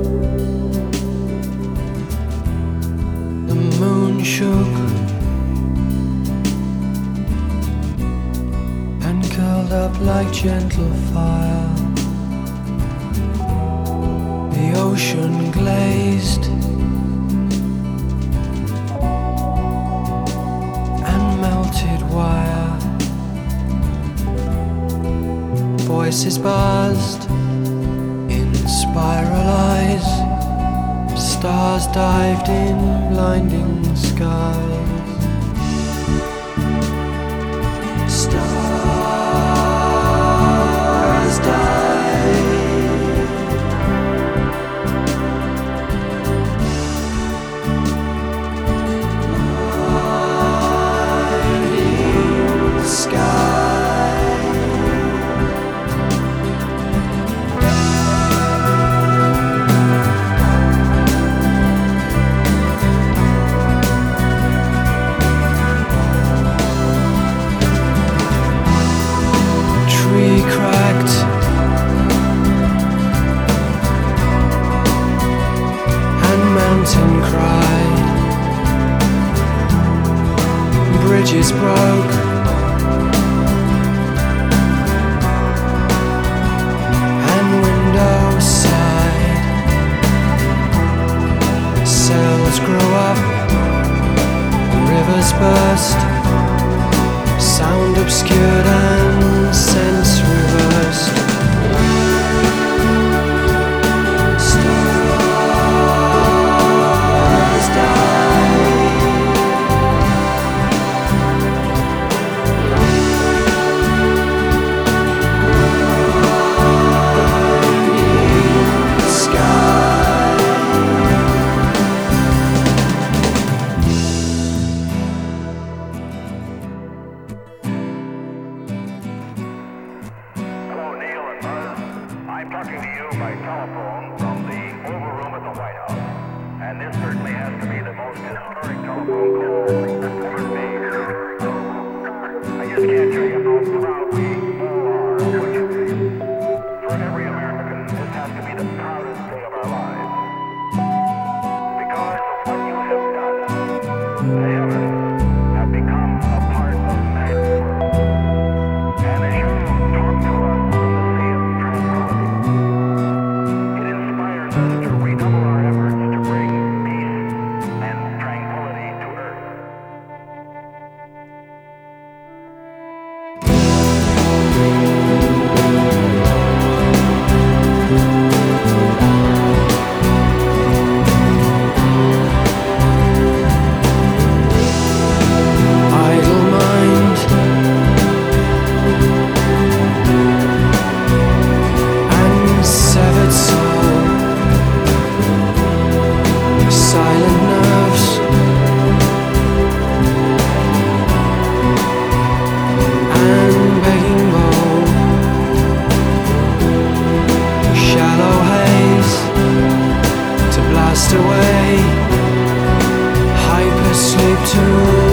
The moon shook and curled up like gentle fire. The ocean glazed and melted wire. Voices buzzed in spiral eyes. Stars dived in blinding skies. Stars dive. Blinding sky. Tree cracked and mountain cried. Bridges broke and windows sighed. Cells grew up, rivers burst. Sound obscured and sense reversed. Stars die. Blinding sky. I'm talking to you by telephone from the Oval Room at the White House. And this certainly has to be the most historic telephone call ever made. I just can't tell you how proud we all are of what you did. For every American, this has to be the proudest day of our lives. Because of what you have done, the heavens have become a part of man's world. And as you talk to us from the sea of tranquility, it inspires us to redouble our efforts to bring peace and tranquility to earth. Idle mind and severed soul. Silent nerves and begging bowl. Shallow haze to blast away. Hypersleep to